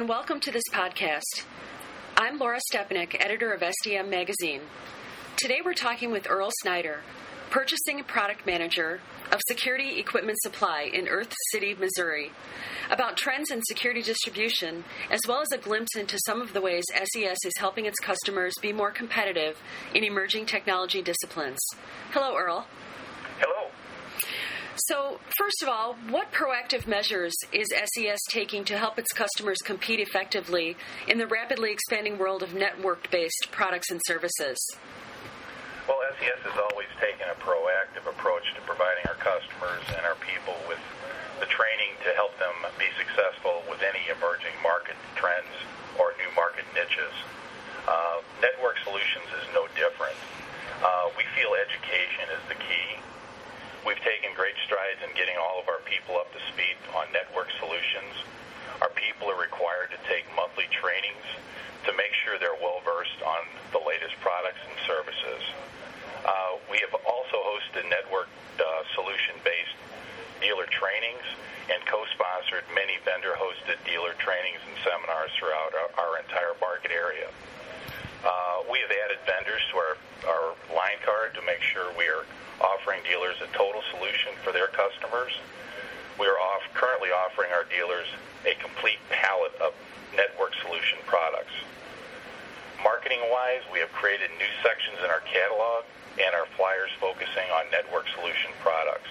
welcome to this podcast. I'm Laura Stepanick, editor of SDM Magazine. Today we're talking with Earl Snyder, Purchasing and Product Manager of Security Equipment Supply in Earth City, Missouri, about trends in security distribution, as well as a glimpse into some of the ways SES is helping its customers be more competitive in emerging technology disciplines. Hello, Earl. Hello. So, first of all, what proactive measures is SES taking to help its customers compete effectively in the rapidly expanding world of network-based products and services? Well, SES has always taken a proactive approach to providing our customers and our people with the training to help them be successful with any emerging market trends or new market niches. Network solutions is no different. We feel education is the key. We've taken great strides in getting all of our people up to speed on network solutions. Our people are required to take monthly trainings to make sure they're well-versed on the latest products and services. We have also hosted network solution-based dealer trainings and co-sponsored many vendor-hosted dealer trainings and seminars throughout our entire market area. We have added vendors to our line card to make sure we are offering dealers a total solution for their customers. We are currently offering our dealers a complete palette of network solution products. Marketing-wise, we have created new sections in our catalog and our flyers focusing on network solution products.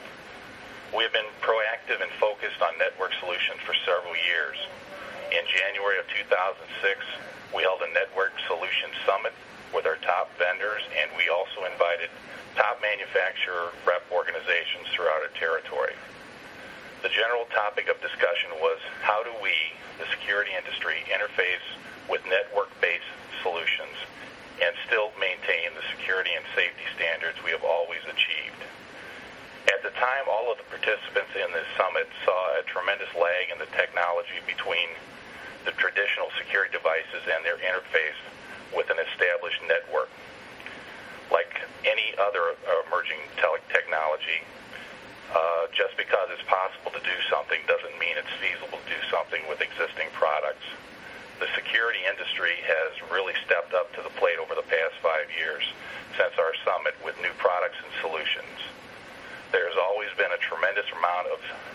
We have been proactive and focused on network solutions for several years. In January of 2006, we held a network solution summit with our top vendors, and we also invited top manufacturer rep organizations throughout our territory. The general topic of discussion was how do we, the security industry, interface with network-based solutions and still maintain the security and safety standards we have always achieved. At the time, all of the participants in this summit saw a tremendous lag in the technology between the traditional security devices and their interface with an established network. Like any other emerging technology, just because it's possible to do something doesn't mean it's feasible to do something with existing products. The security industry has really stepped up to the plate over the past 5 years since our summit with new products and solutions. There has also been a tremendous amount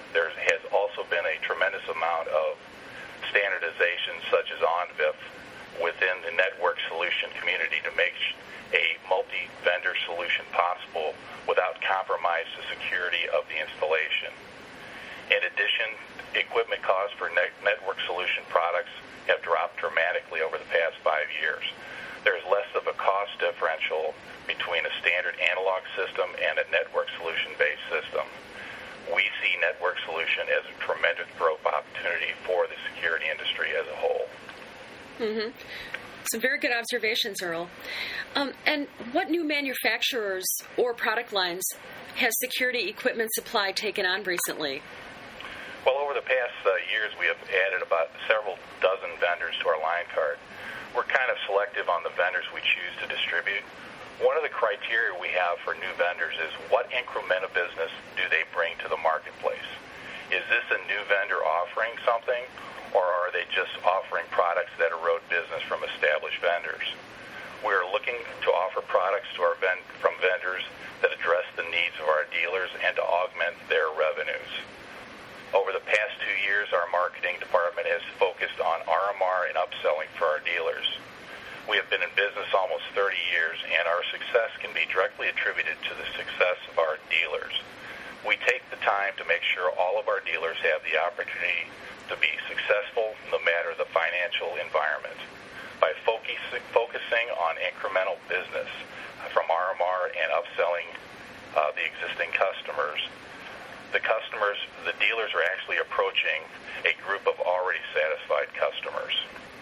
of standardization such as ONVIF within the network solution community to make a multi-vendor solution possible without compromise to security of the installation. In addition, equipment costs for network solution products have dropped dramatically over the past 5 years. There is less of a cost differential between a standard analog system and a network solution-based system. We see network solution as a tremendous growth opportunity for the security industry as a whole. Mm-hmm. Some very good observations, Earl. And what new manufacturers or product lines has Security Equipment Supply taken on recently? Well, over the past years, we have added about several dozen vendors to our line card. We're kind of selective on the vendors we choose to distribute. One of the criteria we have for new vendors is what increment of business do they bring to the marketplace? Is this a new vendor offering something, or are they just offering products that erode business from established vendors? We're looking to offer products to from vendors that address the needs of our dealers and to augment their revenues. Over the past 2 years, our marketing department has focused on RMR and upselling for our dealers. We have been in business almost 30 years, and our success can be directly attributed to the success of our dealers. We take the time to make sure all of our dealers have the opportunity to be successful no matter the financial environment. By focusing on incremental business from RMR and upselling the existing customers, the dealers are actually approaching a group of already satisfied customers.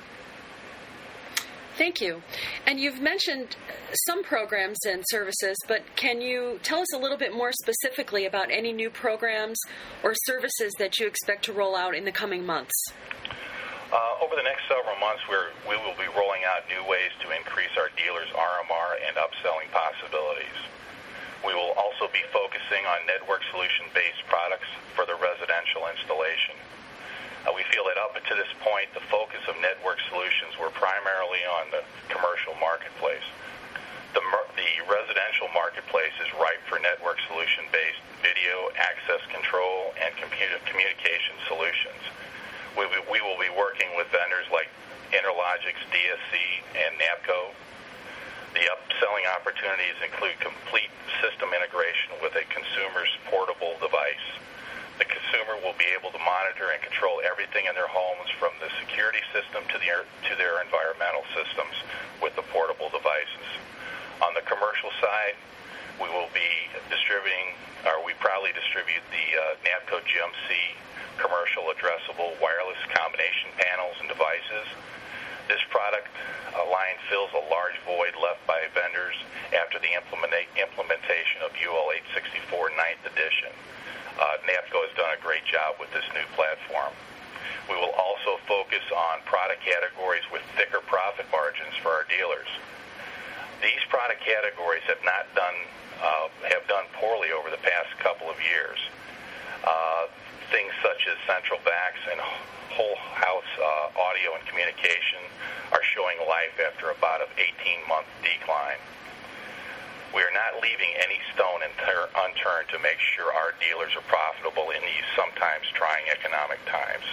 Thank you. And you've mentioned some programs and services, but can you tell us a little bit more specifically about any new programs or services that you expect to roll out in the coming months? Over the next several months, we will be rolling out new ways to increase our dealers' RMR and upselling possibilities. We will also be focusing on network solution-based products for the residential installation. We feel that up to this point, the focus of Network Solutions were primarily on the commercial marketplace. The residential marketplace is ripe for network solution-based video, access control, and communication solutions. We will be working with vendors like Interlogix, DSC, and NAPCO. The upselling opportunities include complete system integration with a consumer's portable device. The consumer will be able to monitor and control everything in their homes, from the security system to their environmental systems, with the portable devices. On the commercial side, we will be we proudly distribute the NAPCO GMC commercial addressable wireless combination panels and devices. This product line fills a large void left by vendors after the implementation of UL 864 9th edition. NAPCO has done a great job with this new platform. We will also focus on product categories with thicker profit margins for our dealers. These product categories have done poorly over the past couple of years. Things such as central backs and whole house audio and communication are showing life after about an 18-month decline. We are not leaving any stone unturned to make sure our dealers are profitable in these sometimes trying economic times.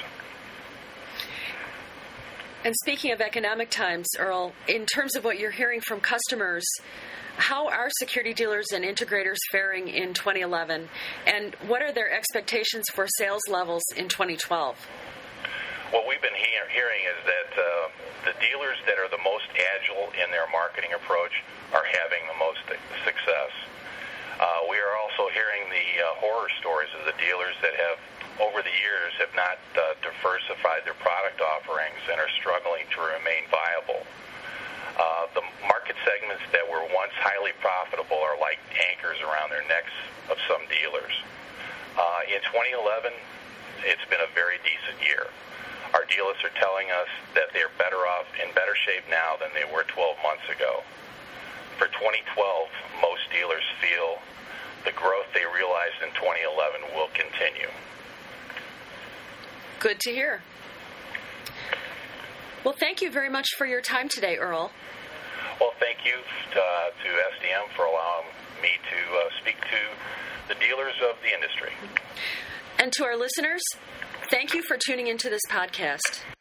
And speaking of economic times, Earl, in terms of what you're hearing from customers, how are security dealers and integrators faring in 2011? And what are their expectations for sales levels in 2012? What we've been hearing is that the dealers that are the most agile in their marketing approach are having the most success. We are also hearing the horror stories of the dealers that have, over the years, have not diversified their product offerings and are struggling to remain viable. The market segments that were once highly profitable are like anchors around their necks of some dealers. In 2011, it's been a very decent year. Our dealers are telling us that they're in better shape now than they were 12 months ago. For 2012, most dealers feel the growth they realized in 2011 will continue. Good to hear. Well, thank you very much for your time today, Earl. Well, thank you to SDM for allowing me to speak to the dealers of the industry. And to our listeners, thank you for tuning into this podcast.